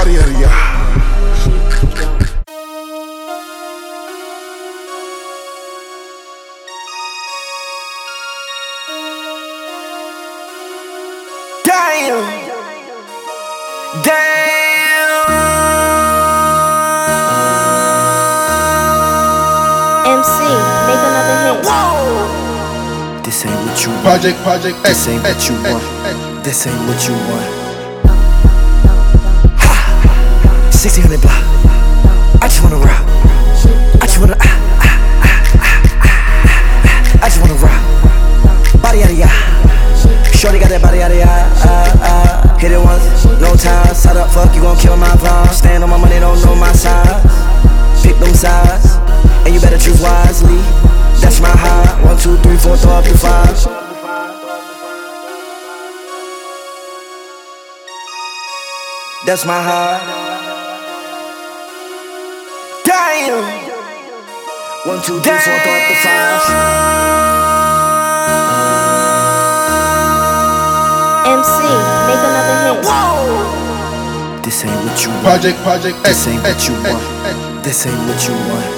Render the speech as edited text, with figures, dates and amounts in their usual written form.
body area. Damn. MC, make another hit. Whoa. This ain't what you want. Project This ain't what you want. This ain't what you want. Ha! 1600 block. I just wanna rock. I just wanna I just wanna rock. Body out of ya. Shorty got that body out of ya. Hit it once, no time. Side up, fuck, you gon' kill my vibe. Stand on my money, don't know my size. Pick them sides, and you better choose wisely. That's my high. 1, 2, 3, 4, throw up your 5. That's my high. Damn. 1, 2, 3, 4, throw up the 5. MC, make another hit. Whoa. This ain't what you want. Project This ain't what you want. This ain't what you want.